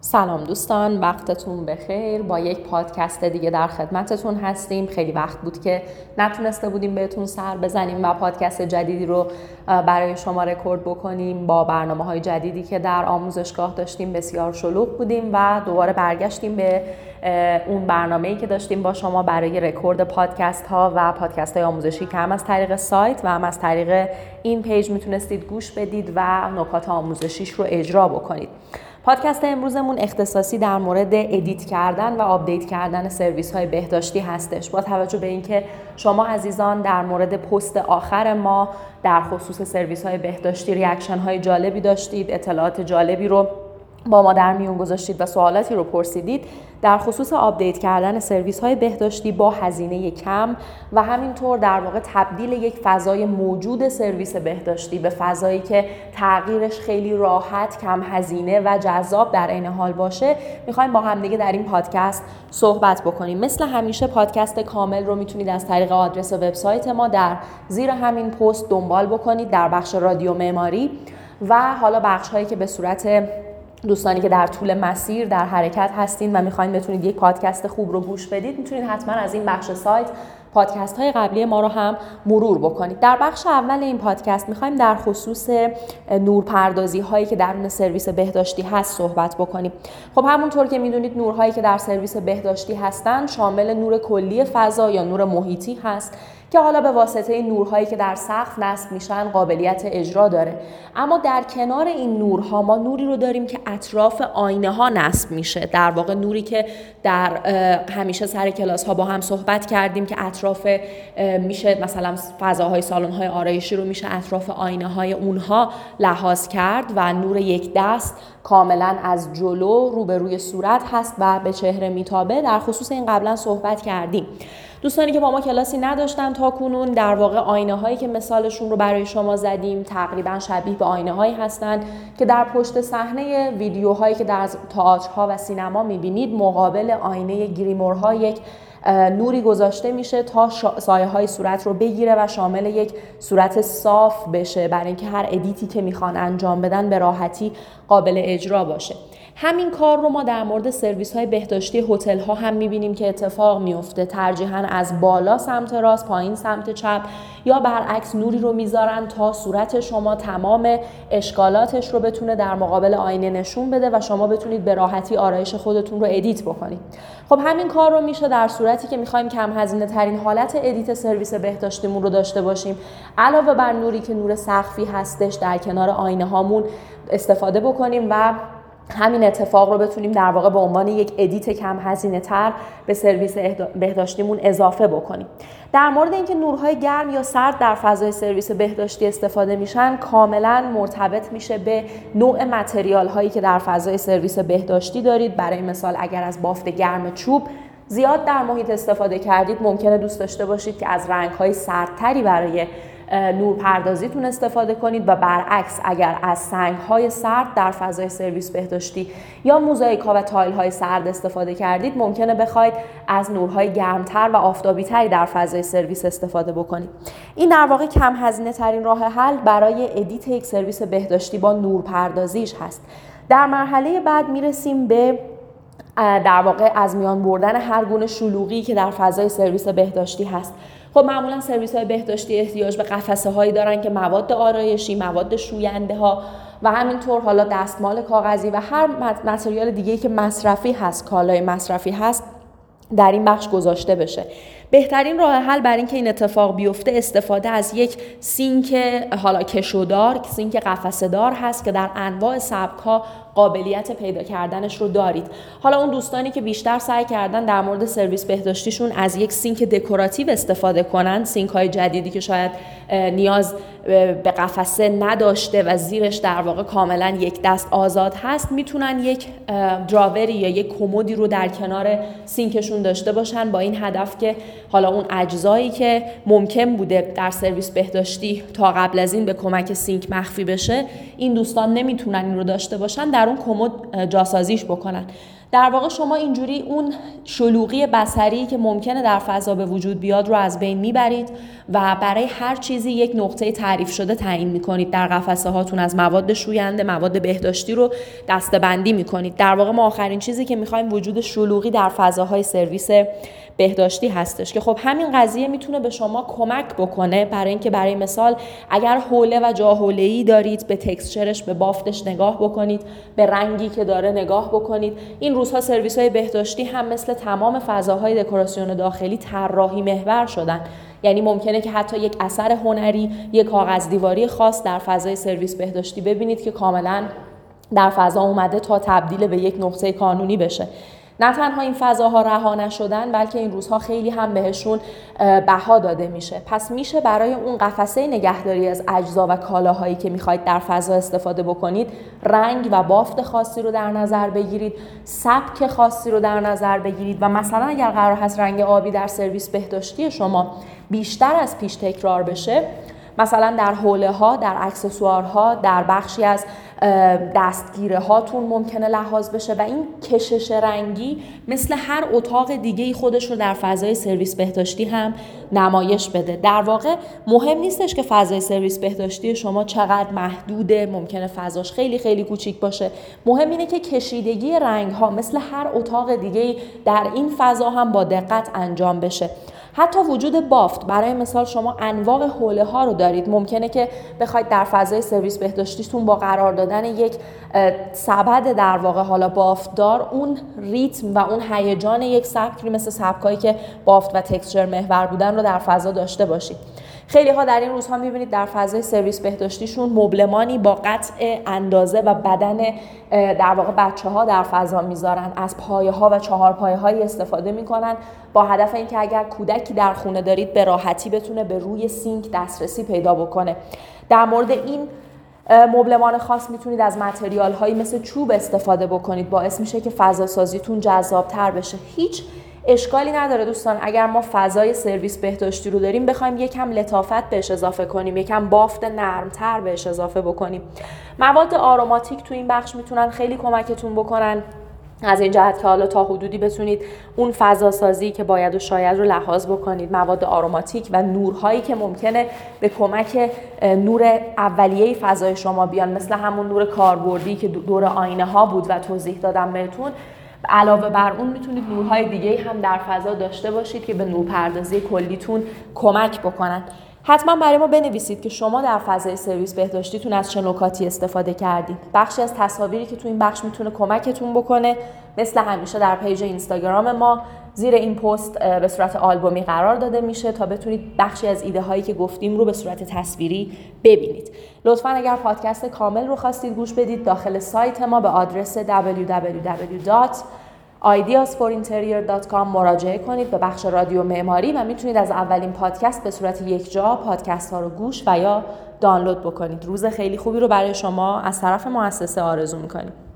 سلام دوستان، وقتتون بخیر. با یک پادکست دیگه در خدمتتون هستیم. خیلی وقت بود که نتونسته بودیم بهتون سر بزنیم و پادکست جدیدی رو برای شما رکورد بکنیم. با برنامه‌های جدیدی که در آموزشگاه داشتیم بسیار شلوغ بودیم و دوباره برگشتیم به اون برنامه‌ای که داشتیم با شما برای رکورد پادکست ها و پادکست های آموزشی که هم از طریق سایت و هم از طریق این پیج میتونستید گوش بدید و نکات آموزشیش رو اجرا بکنید. پادکست امروزمون اختصاصی در مورد ادیت کردن و آپدیت کردن سرویس های بهداشتی هستش. با توجه به اینکه شما عزیزان در مورد پست آخر ما در خصوص سرویس های بهداشتی ریاکشن های جالبی داشتید، اطلاعات جالبی رو با ما در میون گذاشتید و سوالاتی رو پرسیدید در خصوص آپدیت کردن سرویس های بهداشتی با هزینه کم و همینطور در واقع تبدیل یک فضای موجود سرویس بهداشتی به فضایی که تغییرش خیلی راحت، کم هزینه و جذاب در عین حال باشه، میخوایم با هم دیگه در این پادکست صحبت بکنیم. مثل همیشه پادکست کامل رو میتونید از طریق آدرس وبسایت ما در زیر همین پست دنبال بکنید در بخش رادیو معماری و حالا بخش هایی که به صورت دوستانی که در طول مسیر در حرکت هستین و میخواین بتونید یک پادکست خوب رو گوش بدید، میتونید حتما از این بخش سایت پادکست های قبلی ما رو هم مرور بکنید. در بخش اول این پادکست میخوایم در خصوص نورپردازی هایی که درون سرویس بهداشتی هست صحبت بکنیم. خب همونطور که میدونید نورهایی که در سرویس بهداشتی هستن شامل نور کلی فضا یا نور محیطی هست که حالا به واسطه نورهایی که در سقف نصب میشن قابلیت اجرا داره. اما در کنار این نورها ما نوری رو داریم که اطراف آینه ها نصب میشه. در واقع نوری که در همیشه سر کلاس ها با هم صحبت کردیم که اطراف میشه مثلا فضاهای سالن های آرایشی رو میشه اطراف آینه های اونها لحاظ کرد و نور یک دست کاملا از جلو روبروی صورت هست و به چهره میتابه. در خصوص این قبلا صحبت کردیم. دوستانی که با ما کلاسی نداشتن تا کنون، در واقع آینه هایی که مثالشون رو برای شما زدیم تقریبا شبیه به آینه هایی هستند که در پشت صحنه ویدیوهایی که در تئاترها و سینما میبینید مقابل آینه گریمورها یک نوری گذاشته میشه تا سایه های صورت رو بگیره و شامل یک صورت صاف بشه برای اینکه هر ادیتی که میخوان انجام بدن به راحتی قابل اجرا باشه. همین کار رو ما در مورد سرویس های بهداشتی هتل ها هم میبینیم که اتفاق میفته. ترجیحاً از بالا سمت راست، پایین سمت چپ یا برعکس نوری رو میذارن تا صورت شما تمام اشکالاتش رو بتونه در مقابل آینه نشون بده و شما بتونید به راحتی آرایش خودتون رو ادیت بکنید. خب همین کار رو میشه در صورتی که میخوایم کم هزینه ترین حالت ادیت سرویس بهداشتیمون رو داشته باشیم، علاوه بر نوری که نور سقفی هستش در کنار آینه هامون استفاده بکنیم و همین اتفاق رو بتونیم در واقع به عنوان یک ادیت کم هزینه تر به سرویس بهداشتیمون اضافه بکنیم. در مورد اینکه نورهای گرم یا سرد در فضای سرویس بهداشتی استفاده میشن کاملا مرتبط میشه به نوع متریال هایی که در فضای سرویس بهداشتی دارید. برای مثال اگر از بافت گرم چوب زیاد در محیط استفاده کردید ممکنه دوست داشته باشید که از رنگ‌های سردتری برای نورپردازیتون استفاده کنید و برعکس اگر از سنگ‌های سرد در فضای سرویس بهداشتی یا موزاییک‌ها و تایل‌های سرد استفاده کردید ممکنه بخواید از نورهای گرمتر و آفتابی‌تری در فضای سرویس استفاده بکنید. این در واقع کم هزینه ترین راه حل برای ادیت یک سرویس بهداشتی با نورپردازیش هست. در مرحله بعد میرسیم به در واقع از میان بردن هر گونه شلوغی که در فضای سرویس بهداشتی هست. خب معمولا سرویس های بهداشتی احتیاج به قفسه هایی دارن که مواد آرایشی، مواد شوینده ها و همینطور حالا دستمال کاغذی و هر متریال دیگه‌ای که مصرفی هست، کالای مصرفی هست در این بخش گذاشته بشه. بهترین راه حل برای اینکه این اتفاق بیفته استفاده از یک سینک حالا کشودار، سینک قفسه دار هست که در انواع سبک‌ها قابلیت پیدا کردنش رو دارید. حالا اون دوستانی که بیشتر سعی کردن در مورد سرویس بهداشتیشون از یک سینک دکوراتیو استفاده کنن، سینک‌های جدیدی که شاید نیاز به قفسه نداشته و زیرش در واقع کاملا یک دست آزاد هست، میتونن یک دراوری یا یک کمدی رو در کنار سینکشون داشته باشن با این هدف که حالا اون اجزایی که ممکن بوده در سرویس بهداشتی تا قبل از این به کمک سینک مخفی بشه، این دوستان نمیتونن این رو داشته باشن، در اون کمد جاسازیش بکنن. در واقع شما اینجوری اون شلوغی بصری که ممکنه در فضا به وجود بیاد رو از بین میبرید و برای هر چیزی یک نقطه تعریف شده تعیین میکنید. در قفسه هاتون از مواد شوینده، مواد بهداشتی رو دسته‌بندی میکنید. در واقع ما آخرین چیزی که میخوایم وجود شلوغی در فضاهای سرویس بهداشتی هستش که خب همین قضیه میتونه به شما کمک بکنه برای اینکه برای مثال اگر حوله و جا حوله‌ای دارید به تکسچرش، به بافتش نگاه بکنید، به رنگی که داره نگاه بکنید. این روزها سرویس‌های بهداشتی هم مثل تمام فضاهای دکوراسیون داخلی طراحی محور شدن. یعنی ممکنه که حتی یک اثر هنری، یک کاغذ دیواری خاص در فضای سرویس بهداشتی ببینید که کاملا در فضا اومده تا تبدیل به یک نقطه کانونی بشه. نه تنها این فضاها رها نشدن، بلکه این روزها خیلی هم بهشون بها داده میشه. پس میشه برای اون قفسه نگهداری از اجزا و کالاهایی که میخواید در فضا استفاده بکنید، رنگ و بافت خاصی رو در نظر بگیرید، سبک خاصی رو در نظر بگیرید و مثلا اگر قرار هست رنگ آبی در سرویس بهداشتی شما بیشتر از پیش تکرار بشه، مثلا در حوله ها، در اکسسوارها، در بخشی از دستگیره هاتون ممکنه لحاظ بشه و این کشش رنگی مثل هر اتاق دیگه‌ای خودش رو در فضای سرویس بهداشتی هم نمایش بده. در واقع مهم نیستش که فضای سرویس بهداشتی شما چقدر محدوده، ممکنه فضاش خیلی خیلی کوچیک باشه. مهم اینه که کشیدگی رنگ ها مثل هر اتاق دیگه‌ای در این فضا هم با دقت انجام بشه. حتی وجود بافت، برای مثال شما انواع حوله ها رو دارید، ممکنه که بخواید در فضای سرویس بهداشتیتون با قرار دادن یک سبد در واقع حالا بافتدار اون ریتم و اون هیجان یک سبکی مثل سبکایی که بافت و تکسچر محور بودن رو در فضا داشته باشید. خیلی ها در این روزها میبینید در فضای سرویس بهداشتیشون مبلمانی با قطع اندازه و بدن در واقع بچه‌ها در فضا میذارن، از پایه‌ها و چهارپایه‌هایی استفاده میکنن با هدف اینکه اگر کودکی در خونه دارید به راحتی بتونه به روی سینک دسترسی پیدا بکنه. در مورد این مبلمان خاص میتونید از متریال هایی مثل چوب استفاده بکنید، باعث میشه که فضا سازیتون جذاب‌تر بشه. هیچ اشکالی نداره دوستان اگر ما فضای سرویس بهداشتی رو داریم بخوایم یکم لطافت بهش اضافه کنیم، یکم بافت نرمتر بهش اضافه بکنیم. مواد آروماتیک تو این بخش میتونن خیلی کمکتون بکنن، از این جهت که حالا تا حدودی بتونید اون فضا سازی که باید و شاید رو لحاظ بکنید. مواد آروماتیک و نورهایی که ممکنه به کمک نور اولیه فضای شما بیان، مثل همون نور کاربردی که دور آینه ها بود و توضیح دادم بهتون. علاوه بر اون میتونید نورهای دیگه هم در فضا داشته باشید که به نورپردازی کلیتون کمک بکنن. حتما برای ما بنویسید که شما در فضای سرویس بهداشتیتون از چه نکاتی استفاده کردید. بخشی از تصاویری که تو این بخش میتونه کمکتون بکنه مثل همیشه در پیج اینستاگرام ما زیر این پست به صورت آلبومی قرار داده میشه تا بتونید بخشی از ایده هایی که گفتیم رو به صورت تصویری ببینید. لطفاً اگر پادکست کامل رو خواستید گوش بدید داخل سایت ما به آدرس www.ideasforinterior.com مراجعه کنید به بخش رادیو معماری و میتونید از اولین پادکست به صورت یک جا پادکست ها رو گوش و یا دانلود بکنید. روز خیلی خوبی رو برای شما از طرف مؤسسه آرزو میکنیم.